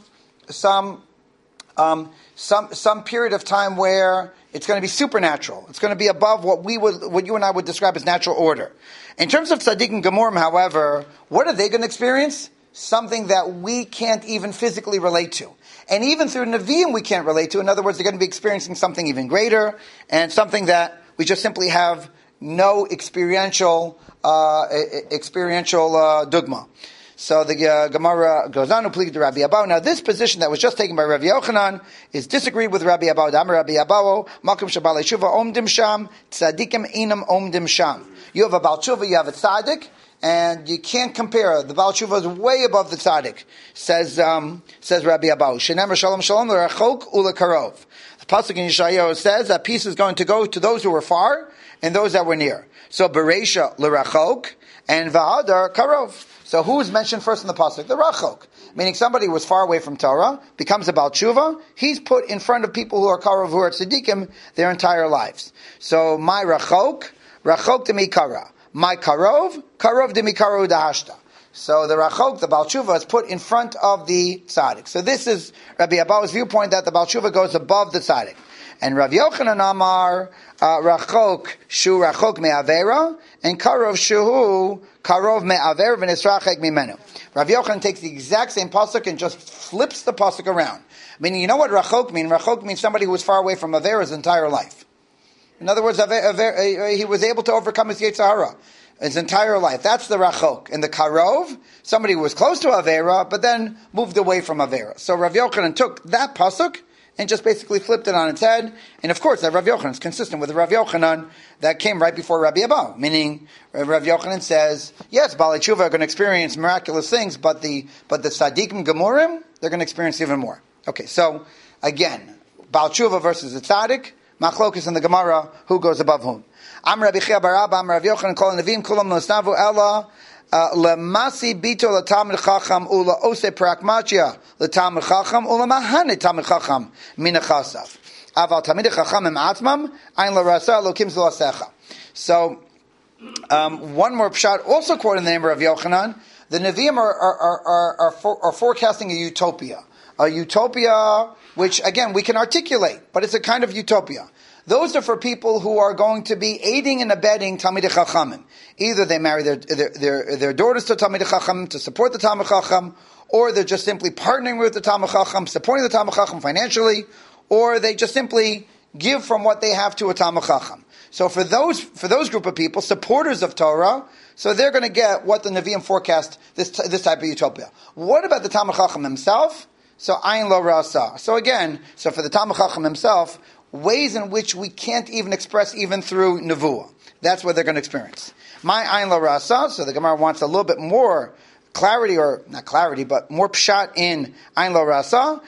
period of time where it's going to be supernatural. It's going to be above what you and I would describe as natural order. In terms of Tzaddik and Gemurim, however, what are they going to experience? Something that we can't even physically relate to. And even through Nevi'im we can't relate to. In other words, they're going to be experiencing something even greater, and something that we just simply have no experiential dogma. So the Gemara goes on to plead to Rabbi Abahu. Now this position that was just taken by Rabbi Yochanan is disagreed with Rabbi Abahu. Amar Rabbi Abahu, Makom Shabal Yeshuva Omdim Sham, Tzadikim Inam Omdim Sham. You have a Baal Tshuva, you have a Tzadik, and you can't compare. The Baal Tshuva is way above the Tzadik, says Rabbi Abahu. Shenemar Shalom Shalom L'Rachok U'Lekarov. The pasuk in Yeshayahu says that peace is going to go to those who were far and those that were near. So Bereisha L'Rachok and Va'adar Karov. So who is mentioned first in the pasuk? The Rachok. Meaning somebody who was far away from Torah, becomes a Baal Tshuva, he's put in front of people who are Karov, who are Tzadikim, their entire lives. So my Rachok de mi Kara. My Karov de mi Karo dahashta. So the Rachok, the Baal Tshuva, is put in front of the Tzadik. So this is Rabbi Abahu's viewpoint that the Baal Tshuva goes above the Tzadik. And Rav Yochanan Amar, Rachok shu Rachok me'avera, and Karov shuhu Karov me'avera v'nisrachek mimenu. Rav Yochanan takes the exact same pasuk and just flips the pasuk around. Meaning, you know what Rachok means? Rachok means somebody who was far away from Avera his entire life. In other words, he was able to overcome his Yetzer Hara his entire life. That's the Rachok. And the Karov, somebody who was close to Avera, but then moved away from Avera. So Rav Yochanan took that pasuk and just basically flipped it on its head. And of course, that Rav Yochanan is consistent with the Rav Yochanan that came right before Rabbi Abahu. Meaning, Rav Yochanan says, yes, Baalei Tshuva are going to experience miraculous things, but the Tzadikim Gemurim, they're going to experience even more. Okay, so again, Baal Tshuva versus the Tzadik, Machlokus in the Gemara, who goes above whom? Am Rabbi Chia bar Abba, Am Rav Yochanan, Kol Nevi'im, Kulam Nosnavu Ella, Lemasi Bito L'Tamid Chacham, Ula Ose Prakmatia L'Tamid Chacham, Ula Mahane Tamid Chacham, Mina Chasav. Aval Tamid Chacham Im Atmam, Ein L'Rasa Elokim Z'Lasecha. So, one more pshat, also quoted in the name of Rav Yochanan, the Nevi'im are forecasting a utopia. A utopia which, again, we can articulate, but it's a kind of utopia. Those are for people who are going to be aiding and abetting Talmidei Chachamim. Either they marry their daughters to Talmidei Chacham to support the Talmid Chacham, or they're just simply partnering with the Talmid Chacham, supporting the Talmid Chacham financially, or they just simply give from what they have to a Talmid Chacham. So for those group of people, supporters of Torah, so they're going to get what the Nevi'im forecast, this type of utopia. What about the Talmid Chacham himself? So Ayin Lo Rasa. So again, for the Talmid Chacham himself, ways in which we can't even express even through Nevuah. That's what they're going to experience. My Ayin Lo Rasa, so the Gemara wants a little bit more clarity, or not clarity, but more pshat in Ayin Lo Rasa.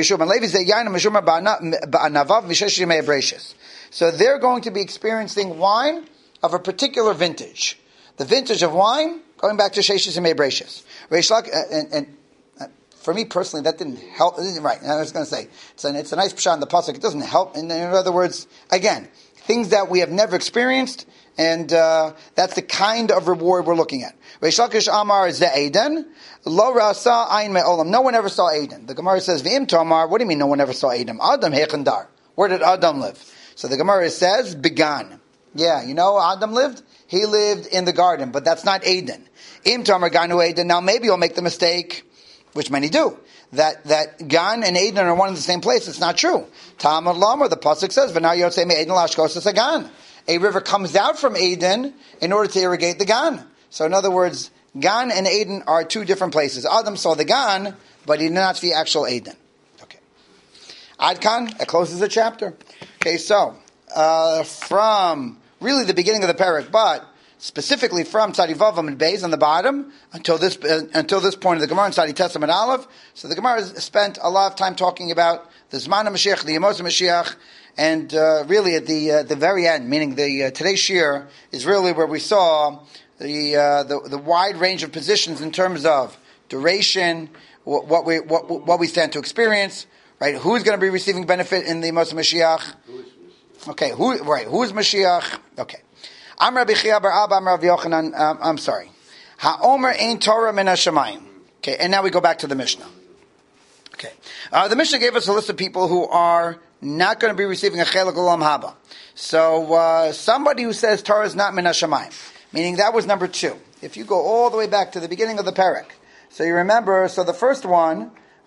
So they're going to be experiencing wine of a particular vintage. The vintage of wine, going back to Sheshis Yemei Breishis. And for me personally, that didn't help. Right, I was going to say, it's a nice pshat in the pasuk. It doesn't help. In other words, again, things that we have never experienced, and that's the kind of reward we're looking at. Reish Lakish Amar Ze'eden, Lo Rasa Ayin Me'olam. No one ever saw Eden. The Gemara says, V'im Tomar, what do you mean no one ever saw Eden? Adam Hechandar. Where did Adam live? So the Gemara says, Began. Yeah, you know Adam lived? He lived in the garden, but that's not Eden. Im Tomar Ganu Eden. Now maybe you'll make the mistake, which many do, that Gan and Eden are one and the same place. It's not true. Talmud Lamar, the pasuk says, "V'nau yotzei me'Eden la'ashkosas Gan." A river comes out from Eden in order to irrigate the Gan. So in other words, Gan and Eden are two different places. Adam saw the Gan, but he did not see actual Eden. Okay. Ad Kan, that closes the chapter. Okay, so from really the beginning of the parak, but specifically from Tzadi Vav and Beis on the bottom until this point of the Gemara in Tzadi Tes and Aleph. So the Gemara has spent a lot of time talking about the Zman HaMashiach, the Yemos HaMashiach, and really at the very end, meaning the today's shir is really where we saw the wide range of positions in terms of duration, what we stand to experience, right? Who's going to be receiving benefit in the Yemos HaMashiach? Okay, who's Mashiach? Okay. I'm Rabbi Chia bar Abba, I'm Rav Yochanan, I'm sorry. Ha'omer ein Torah min hashamayim. Okay, and now we go back to the Mishnah. Okay. The Mishnah gave us a list of people who are not going to be receiving a chelek olam haba. So, somebody who says Torah is not min hashamayim, meaning that was number 2. If you go all the way back to the beginning of the parak. So you remember, so the first one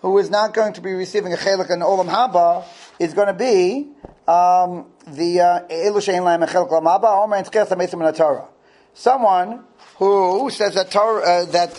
who is not going to be receiving a chelik in Olam Haba is going to be the Elu Shein Lahem Chelik Olam Haba, Omer and Tchias HaMeisim in the Torah. Someone who says that that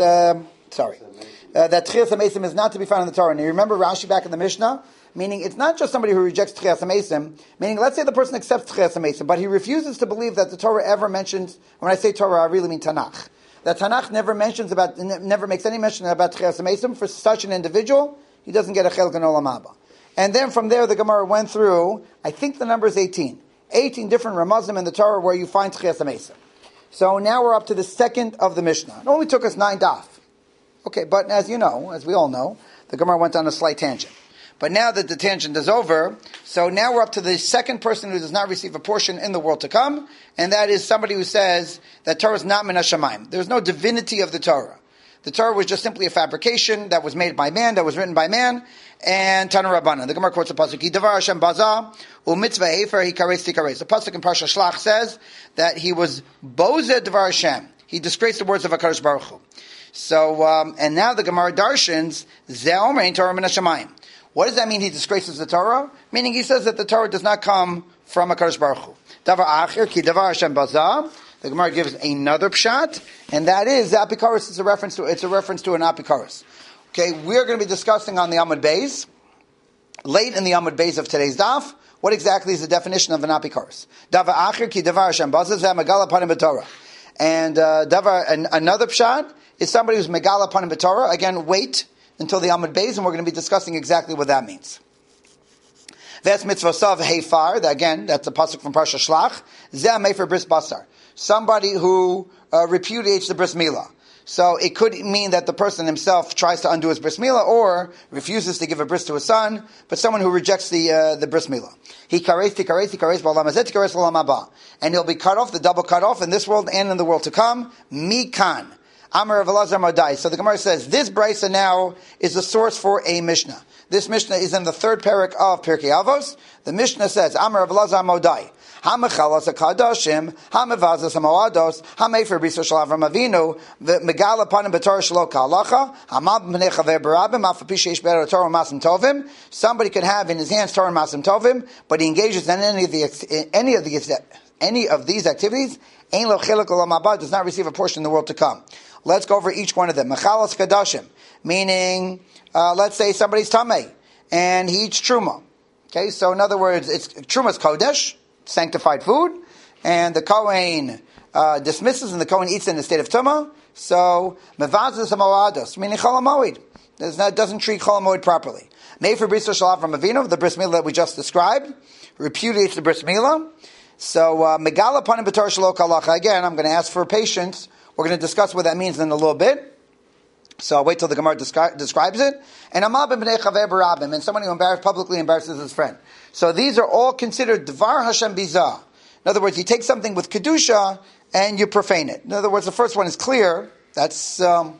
Tchias HaMeisim is not to be found in the Torah. And you remember Rashi back in the Mishnah? Meaning, it's not just somebody who rejects Tchias HaMeisim, meaning, let's say the person accepts Tchias HaMeisim, but he refuses to believe that the Torah ever mentions, when I say Torah, I really mean Tanakh. That Tanakh never makes any mention about Tchias HaMeisim. For such an individual, he doesn't get a Chelik in Olam Haba. And then from there, the Gemara went through, I think the number is 18. 18 different Ramazim in the Torah where you find Tchias HaMeisim. So now we're up to the second of the Mishnah. It only took us 9 daf. Okay, but as you know, as we all know, the Gemara went on a slight tangent. But now that the tangent is over, so now we're up to the second person who does not receive a portion in the world to come, and that is somebody who says that Torah is not min hashamayim. There's no divinity of the Torah. The Torah was just simply a fabrication that was made by man, that was written by man, and Tana Rabbanan. The Gemara quotes a pasuk, Davar Hashem baza, u'mitzvah hefer hikares tikares. The pasuk in Parsha Shlach says that he was boze Davar Hashem. He disgraced the words of HaKadosh Baruch Hu. So, and now the Gemara darshans, Zeh omein Torah min hashamayim. What does that mean? He disgraces the Torah? Meaning he says that the Torah does not come from HaKadosh Baruch Hu. Davar achir ki davar Hashem baza. The Gemara gives another pshat, and that is the apikaros. It's a reference to an apikaros. Okay, we're going to be discussing on the Amud Beis, late in the Amud Beis of today's daf, what exactly is the definition of an apikaros. Davar achir ki davar Hashem baza zeh megala panim b'Torah. And another pshat is somebody who's megala panim b'Torah. Again, wait until the Amud Beis, and we're going to be discussing exactly what that means. That's mitzvah sav heifar. Again, that's a pasuk from Parsha Shlach. Zeh mefer bris basar. Somebody who repudiates the bris milah. So it could mean that the person himself tries to undo his bris milah, or refuses to give a bris to his son, but someone who rejects the bris milah. He kares b'olam hazeh tikares b'olam haba, and he'll be cut off, the double cut off in this world and in the world to come. Mikan. Amar Rav Elazar Modai. So the Gemara says, this brisa now is the source for a Mishnah. This Mishnah is in the third parak of Pirkei Avos. The Mishnah says, Amar Rav Elazar Modai. Ha'mechalas ha'kadoshim, ha'mevazas ha'moados, ha'mefer b'isur shel Avram Avinu, v'megala panim b'torah shelo ka'alacha, ha'mab b'nei chaver barabim, afapi sheish b'er Torah masim tovim. Somebody could have in his hands Torah masim tovim, but he engages in any of these activities, ein lo chelik olam haba, does not receive a portion in the world to come. Let's go over each one of them. Mechalas kadashim, meaning, let's say somebody's tamei, and he eats truma. Okay, so in other words, truma's kodesh, sanctified food, and the Kohen dismisses, and the Kohen eats in the state of tumah. So mevazes hamoados, meaning cholamoid, doesn't treat cholamoid properly. Mefer b'isur shel Avram Avinu, the bris milah that we just described, repudiates the bris milah. So megala panim b'torah shelo kalacha. Again, I'm going to ask for patience. We're going to discuss what that means in a little bit. So I'll wait till the Gemara describes it. And amab b'nei chaver barabim, and someone who publicly embarrasses his friend. So these are all considered dvar Hashem bizah. In other words, you take something with kedusha and you profane it. In other words, the first one is clear. That's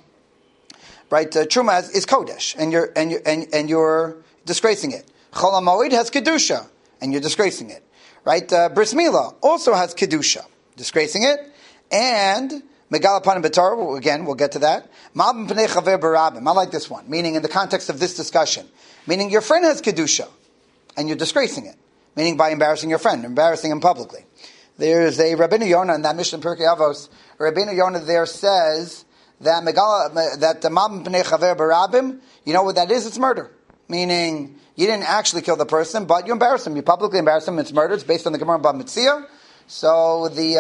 right. Truma is kodesh, and you're disgracing it. Chol hamoed has kedusha, and you're disgracing it. Right. Bris milah also has kedusha, disgracing it, and Megala panim b'Torah, again, we'll get to that. Ma'abim p'nei chaver barabim. I like this one. Meaning, in the context of this discussion. Meaning, your friend has kedusha, and you're disgracing it. Meaning, by embarrassing your friend, embarrassing him publicly. There's a Rabbeinu Yonah in that Mishnah in Pirkei Avos. Rabbeinu Yonah there says that ma'abim p'nei chaver barabim, you know what that is? It's murder. Meaning, you didn't actually kill the person, but you embarrassed him. You publicly embarrassed him. It's murder. It's based on the Gemara Bava Metzia. So the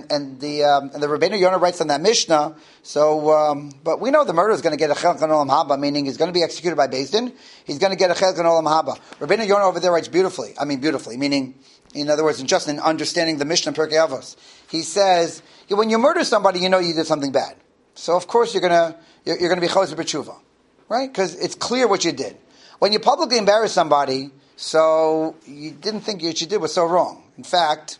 Rabbeinu Yonah writes on that Mishnah. So, but we know the murderer is going to get a chelik in olam haba, meaning he's going to be executed by Beis Din. He's going to get a chelik in olam haba. Rabbeinu Yonah over there writes beautifully. Meaning, in other words, just in understanding the Mishnah in Pirkei Avos, he says when you murder somebody, you know you did something bad. So of course you're going to be chozer b'tshuva, right? Because it's clear what you did. When you publicly embarrass somebody, so you didn't think what you did was so wrong. In fact,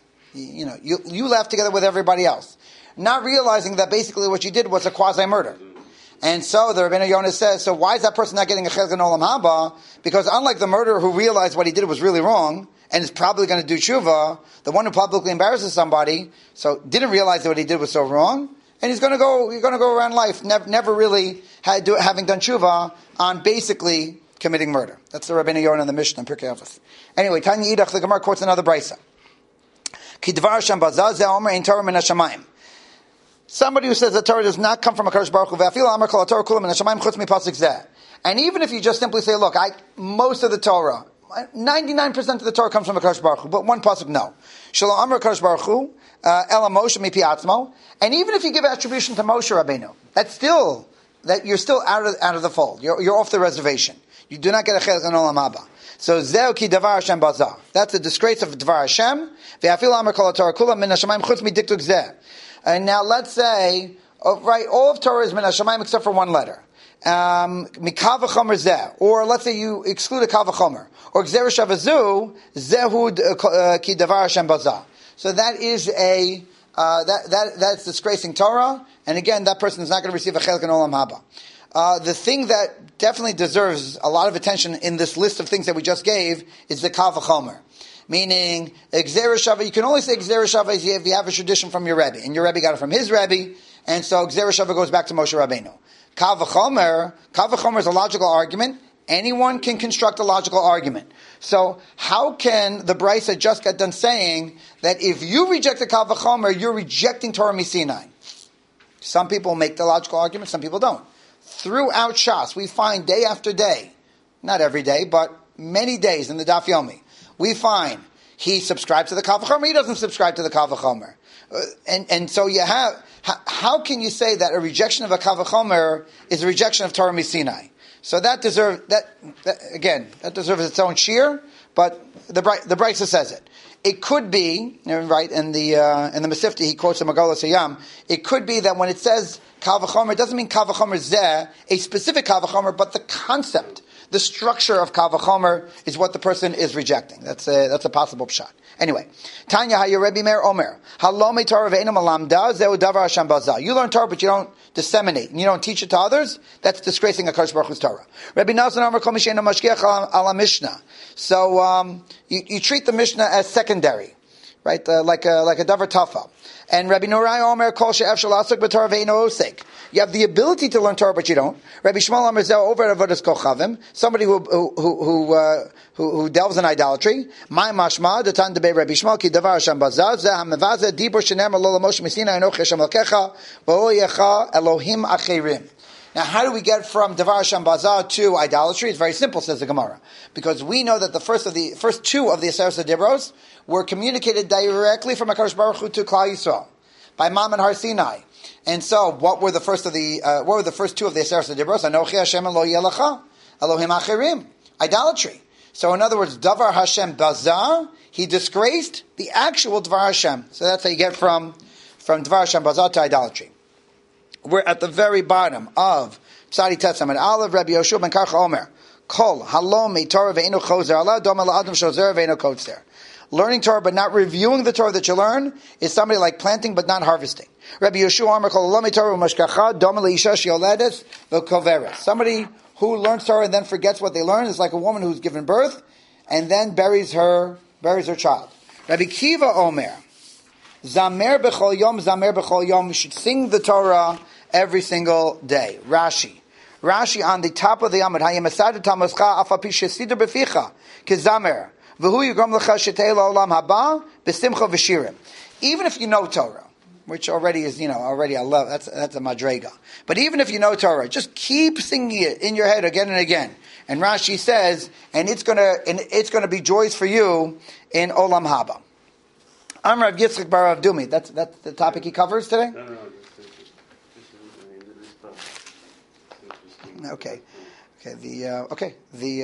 you laughed together with everybody else, not realizing that basically what you did was a quasi-murder. And so the Rabbeinu Yonah says, so why is that person not getting a chelik in olam haba? Because unlike the murderer who realized what he did was really wrong, and is probably going to do tshuva, the one who publicly embarrasses somebody, so didn't realize that what he did was so wrong, and he's going to go around life never really having done tshuva on basically committing murder. That's the Rabbeinu Yonah in the Mishnah in Pirkei Avos. Anyway, Tanya Yidach, the Gemara quotes another brisa. Ki dvar Hashem bazah ze omer ein Torah min hashamayim. Somebody who says that Torah does not come from a Kadosh Baruch Hu, ve'afil amar kol Torah kulam min hashamayim chutz mi pasuk zeh. And even if you just simply say, look, most of the Torah, 99% of the Torah comes from a Kadosh Baruch Hu, but one pasuk, no. Shalom amar Kadosh Baruch Hu, ela Moshe mipi atzmo. And even if you give attribution to Moshe Rabbeinu, you're still out of the fold. You're off the reservation. You do not get a chelik in Olam Haba. So zeu ki davar Hashem bazah. That's a disgrace of davar Hashem. Ve'afil amar kol Torah kulam min hashamayim chutz midiktuk zeh. And now let's say, all of Torah is min hashamayim except for one letter. Mikav v'chomer zeh. Or let's say you exclude a kav v'chomer. Or gzer shavazu zehud ki davar Hashem bazah. So that is that's disgracing Torah. And again, that person is not going to receive a chelik in Olam Haba. The thing that definitely deserves a lot of attention in this list of things that we just gave is the Kav HaChomer. Meaning, Gzera Shava, you can only say Gzera Shava if you have a tradition from your Rebbe. And your Rebbe got it from his Rebbe, and so Gzera Shava goes back to Moshe Rabbeinu. Kav HaChomer is a logical argument. Anyone can construct a logical argument. So, how can the Brisa just get done saying that if you reject the Kav HaChomer, you're rejecting Torah Misinai? Some people make the logical argument, some people don't. Throughout Shas, we find day after day, not every day, but many days in the Daf Yomi, we find he subscribes to the Kav HaChomer, he doesn't subscribe to the Kav HaChomer. And so you have, how can you say that a rejection of a Kav HaChomer is a rejection of Torah Misinai? So that deserves its own shear, but the Brisa says it. It could be, right, in the Mesifta, he quotes the Magalas Hayam, it could be that when it says Kav HaChomer, it doesn't mean Kav HaChomer zeh, a specific Kav HaChomer, but the concept, the structure of Kav HaChomer is what the person is rejecting. That's a possible pshat. Anyway, Tanya Haya Rebbe Meir Omer, Halome Torah ve'enam alamda zeu davar Hashem bazah. You learn Torah, but you don't disseminate, and you don't teach it to others. That's disgracing a Kadosh Baruch Hu's Torah. Rebbe Nazan Omer Kol Misheinu Mashgiach ala Mishnah. So you treat the Mishnah as secondary, right? Like a davar tafa. And Rabbi Nurai Omer Kol she'ef shel asuk b'Torah ve'eino osek. You have the ability to learn Torah, but you don't. Rabbi Shmuel Omer zeh over avodas kochavim. Somebody who delves in idolatry. My mashma detan debei Rabbi Shmuel ki davar Hashem bazah zeh hamevazeh dibur shenem lo Moshe Misina enoch Hashem Elkecha v'oyecha Elohim acherim. Now, how do we get from Davar Hashem Bazah to idolatry? It's very simple, says the Gemara. Because we know that the first two of the Aseret Dibros were communicated directly from HaKadosh Baruch Hu to Klal Yisrael by Mam and Har Sinai. And so, what were the first two of the Aseret Dibros? Anochi Hashem Elo Yelecha, Elohim Acherim. Idolatry. So, in other words, Davar Hashem Bazah, he disgraced the actual Davar Hashem. So that's how you get from Davar Hashem Bazah to idolatry. We're at the very bottom of Psadi Tetzam and Aleph Rabbi Yoshua ben Karcha Omer. Kol halomi Torah ve'inu chozer ala doma la'adam shozer ve'inu kotzer. Learning Torah but not reviewing the Torah that you learn is somebody like planting but not harvesting. Rabbi Yoshua Omer Kol halomi Torah v'mashkacha doma le'isha she'oledes v'koveres. Somebody who learns Torah and then forgets what they learn is like a woman who's given birth and then buries her child. Rabbi Kiva Omer. Zamer b'chol yom. You should sing the Torah every single day. Rashi on the top of the Amud. Hayemasad tamoscha afapi shesidur beficha kezamer v'hu yigrom lecha shetei la'olam haba b'simcha v'shirim. Even if you know Torah, which already is I love that's a madrega. But even if you know Torah, just keep singing it in your head again and again. And Rashi says, and it's gonna be joys for you in olam haba. I'm Rav Yitzchak bar Rav Dumi. That's the topic he covers today? No. Okay. Okay.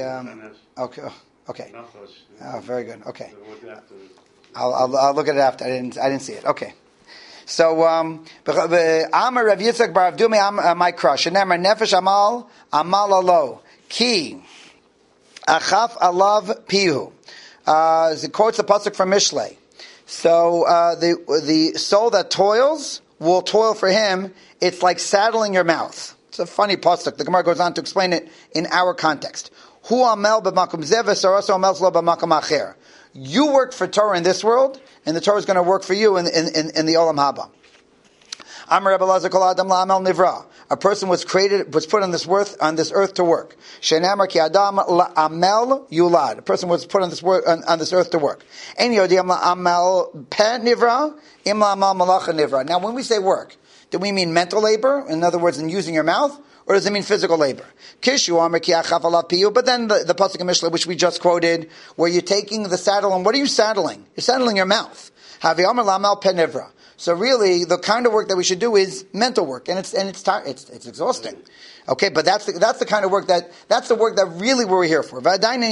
Oh, very good. Okay. I'll look at it after. I didn't see it. Okay. So, Amar Rav Yitzchak bar Rav Dumi, my crush. Shenemar nefesh amal alo ki achaf alav pihu. It quotes the pasuk from Mishlei. So the soul that toils will toil for him. It's like saddling your mouth. It's a funny pasuk. The Gemara goes on to explain it in our context. Hu amel b'makom zeh v'saraso amel lo b'makom acher. You work for Torah in this world, and the Torah is going to work for you in the olam haba. Amar Rebbe Elazar kol adam la'amal nivra. A person was put on this earth to work. She'namar ki adam la'amel yulad. A person was put on this earth to work. En yodiyam la'amal pe nivra, im la'amal malacha nivra. Now, when we say work, do we mean mental labor? In other words, in using your mouth? Or does it mean physical labor? Kishu amar ki achaf alav piyu. But then the pasuk in Mishlei, which we just quoted, where you're taking the saddle, and what are you saddling? You're saddling your mouth. Havi amar la'amal pe nivra. So really, the kind of work that we should do is mental work, and it's exhausting. Okay, but that's the kind of work that's the work that really we're here for.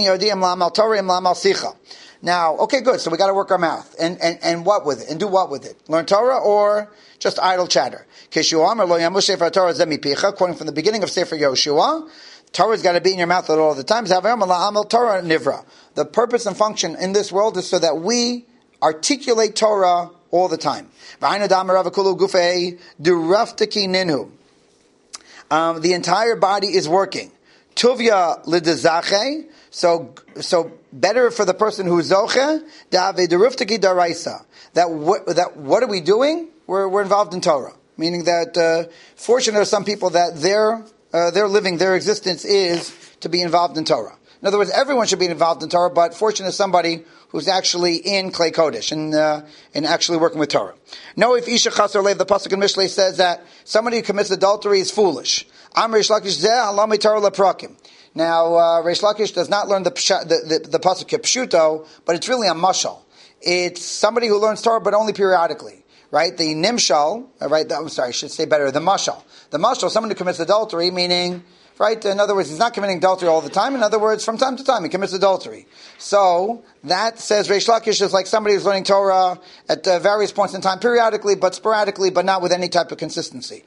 Now, okay, good. So we got to work our mouth, and what with it, and do what with it? Learn Torah or just idle chatter? Quoting from the beginning of Sefer Yoshua, Torah's got to be in your mouth at all the times. The purpose and function in this world is so that we articulate Torah all the time. The entire body is working. Tuvya lidazache. So better for the person who's zoche. That what are we doing? We're involved in Torah. Meaning that fortunate are some people that their existence is to be involved in Torah. In other words, everyone should be involved in Torah, but fortunate is somebody who's actually in Klei Kodesh and actually working with Torah. No, if Isha Chaser Lev, the pasuk in Mishlei says that somebody who commits adultery is foolish. Am Reish Lakish Zeh Halami Torah Leprakim. Now, Reish Lakish does not learn the pasuk Kepshuto, but it's really a mashal. It's somebody who learns Torah, but only periodically. Right? The Nimshal, right? I'm sorry, I should say better, the mashal. The mashal, someone who commits adultery, meaning, right? In other words, he's not committing adultery all the time. In other words, from time to time, he commits adultery. So, that says Reish Lakish is like somebody who's learning Torah at various points in time, periodically, but sporadically, but not with any type of consistency.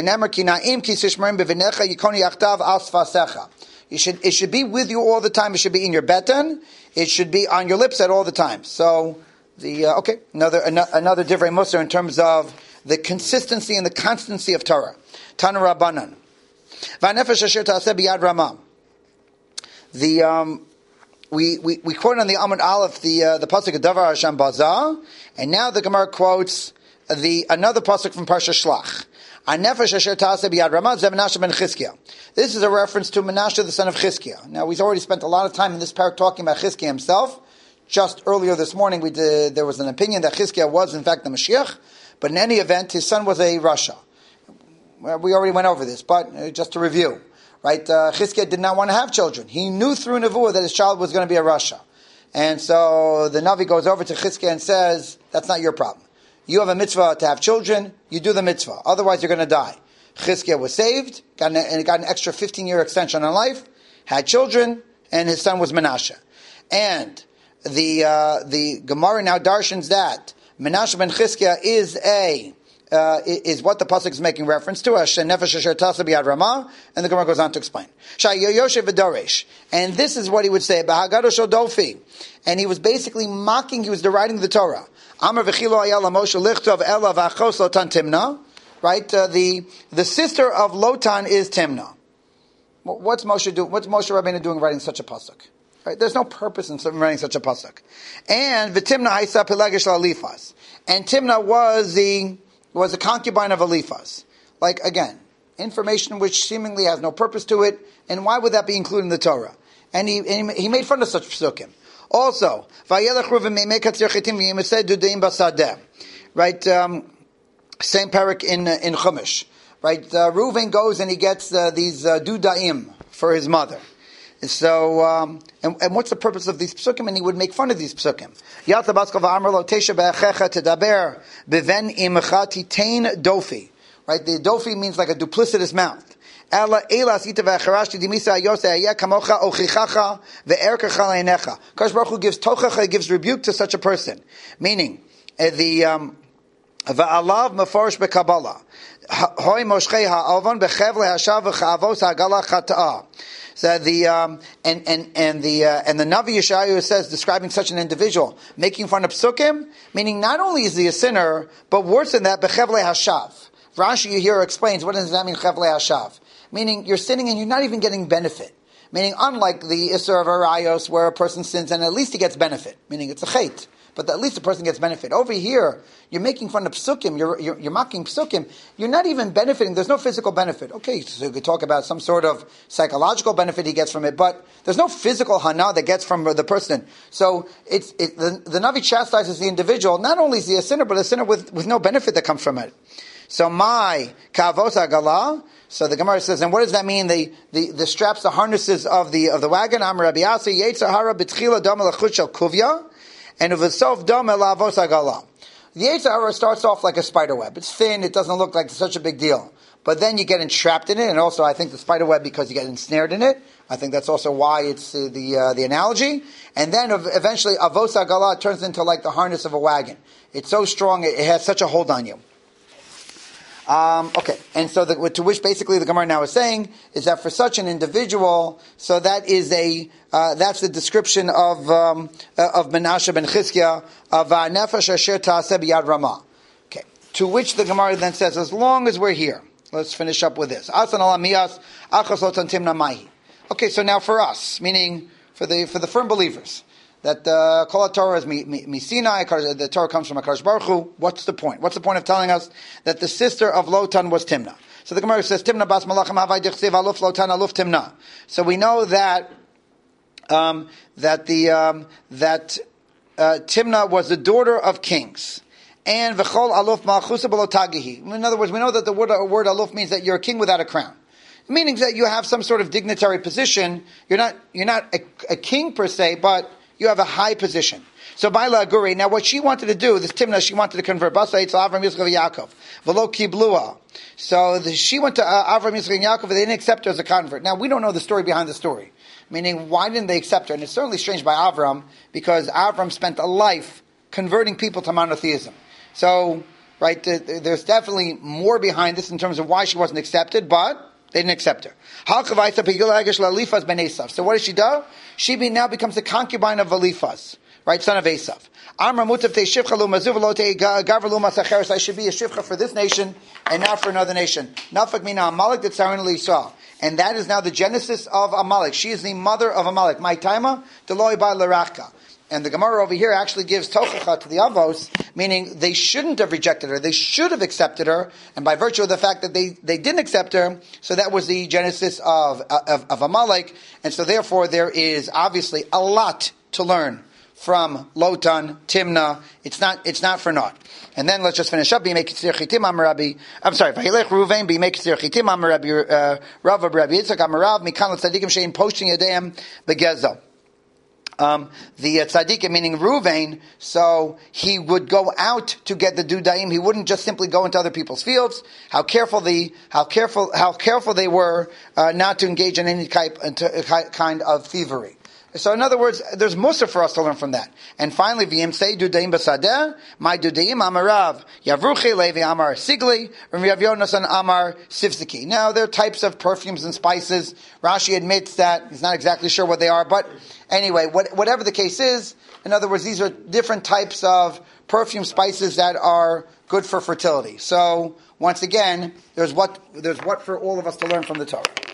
It should be with you all the time. It should be in your beten. It should be on your lips at all the time. So, another divrei Mussar in terms of the consistency and the constancy of Torah. Tana Rabbanan. V'nefesh asher ta'aseh biyad ramah. We quote on the Amud Aleph the pasuk of Davar Hashem Bazah, and now the Gemara quotes another pasuk from Parsha Shlach. V'nefesh asher ta'aseh biyad ramah zeh Menashe ben Chizkiah. This is a reference to Menashe, the son of Chizkiah. Now we've already spent a lot of time in this parak talking about Chizkiah himself. Just earlier this morning, there was an opinion that Chizkiah was in fact the Mashiach, but in any event, his son was a Rasha. We already went over this, but just to review, right? Chizkiah did not want to have children. He knew through Nevuah that his child was going to be a Rasha. And so the Navi goes over to Chizkiah and says, that's not your problem. You have a mitzvah to have children, you do the mitzvah. Otherwise, you're going to die. Chizkiah was saved, got an extra 15-year extension on life, had children, and his son was Menashe. And the Gemara now darshans that Menashe ben Chizkiah is what the pasuk is making reference to, nefesh asher ta'aseh biyad ramah, and the Gemara goes on to explain. Yoshev v'doresh, and this is what he would say, b'hagado shel dofi, and he was basically mocking, he was deriding the Torah. Amar v'chilo hayal Moshe lichtov ela v'achos lotan timna, right? The sister of Lotan is Timna. What's Moshe Rabbeinu doing writing such a pasuk? Right? There's no purpose in writing such a pasuk. And v'timna haisa pelagish la'alifas, and Timna was a concubine of Eliphaz. Like, again, information which seemingly has no purpose to it, and why would that be included in the Torah? And he made fun of such psukim. Also, right, same parak in Chumash. Right, Reuven goes and he gets these dudaim for his mother. So, and what's the purpose of these psukim? And he would make fun of these psukim. Yatza baskal v'amar lo teisha be'achecha tedaber beven imcha titain dofi. Right, the dofi means like a duplicitous mouth. Ela elas ita ve'acharashti dimisa yose ayeh kamocha ochichacha ve'erkecha leinecha. Kadosh Baruch Hu gives tochacha, gives rebuke to such a person. Meaning, va'alav meforish be'kabbalah. Hoi moshchei ha'alvan bechevle hashav v'chavos ha'gala chata'a. So the Navi Yeshayahu says, describing such an individual, making fun of psukim, meaning not only is he a sinner, but worse than that, bechevle hashav. Rashi here explains, what does that mean, chevle hashav? Meaning you're sinning and you're not even getting benefit. Meaning unlike the Isser of Arayos, where a person sins and at least he gets benefit, meaning it's a chait. but at least the person gets benefit. Over here, you're making fun of psukim, you're mocking psukim, you're not even benefiting, there's no physical benefit. Okay, so you could talk about some sort of psychological benefit he gets from it, but there's no physical hana that gets from the person. So the Navi chastises the individual, not only is he a sinner, but a sinner with no benefit that comes from it. So my kavos agala. So the Gemara says, and what does that mean? The straps, the harnesses of the wagon. Amar Rabbi Yasi Yetzer Hara b'tchila dama l'chut shel kuvya, and uvesof dama la'avos agala. The Yetzer Hara starts off like a spider web. It's thin. It doesn't look like such a big deal. But then you get entrapped in it, and also I think the spider web because you get ensnared in it. I think that's also why it's the analogy. And then eventually avos agala turns into like the harness of a wagon. It's so strong, it has such a hold on you. Okay, and so to which basically the Gemara now is saying is that for such an individual, so that is that's the description of Menashe ben Chizkiah of nefesh asher ta'aseh b'yad Ramah. Okay, to which the Gemara then says, as long as we're here, let's finish up with this. Asan alamiyas achas lo tantimna mahi. Okay, so now for us, meaning for the firm believers, that Kol Torah is Sinai, the Torah comes from HaKadosh Baruch Hu. What's the point? What's the point of telling us that the sister of Lotan was Timna? So the Gemara says, Timna bas malachim havai dichsiv aluf Lotan aluf Timna. So we know that Timna was the daughter of kings. And v'chol aluf malchusa b'lotagihi. In other words, we know that the word aluf means that you're a king without a crown. Meaning that you have some sort of dignitary position. You're not a king per se, but you have a high position. So Baila Aguri, now what she wanted to do, this Timna, she wanted to convert. Basa Eitz Avram Yitzchak Yaakov. V'lo kiblua. So she went to Avram Yitzchak and Yaakov, and they didn't accept her as a convert. Now we don't know the story behind the story. Meaning, why didn't they accept her? And it's certainly strange by Avram, because Avram spent a life converting people to monotheism. So, right, there's definitely more behind this in terms of why she wasn't accepted, but they didn't accept her. So what does she do? She now becomes the concubine of Eliphaz, right, son of Esav. I should be a shivcha for this nation and not for another nation. And that is now the genesis of Amalek. She is the mother of Amalek. My taima, Deloy ba l'rachka. And the Gemara over here actually gives tochacha to the Avos, meaning they shouldn't have rejected her. They should have accepted her. And by virtue of the fact that they didn't accept her, so that was the genesis of Amalek. And so therefore there is obviously a lot to learn from Lotan, Timna. It's not for naught. And then let's just finish up. I'm sorry. Vayilech Ruvain b'imei Kitzir Chitim Am Rabbi Rav Rabbi Yitzchak Am Rav Mikan L'Tzadikim Shein Posting Yadeim Begezel. The tzaddikim, meaning Ruvain, so he would go out to get the dudaim. He wouldn't just simply go into other people's fields. How careful they were not to engage in any kind of thievery. So in other words, there's mussar for us to learn from that. And finally, v'yim say dudaim basadeh, my dudaim amarav, yavruchi levi amar sigli, and Rav Yonasan amar sivsiki. Now, there are types of perfumes and spices. Rashi admits that he's not exactly sure what they are, but anyway, whatever the case is, in other words, these are different types of perfume spices that are good for fertility. So, once again, there's what for all of us to learn from the Torah.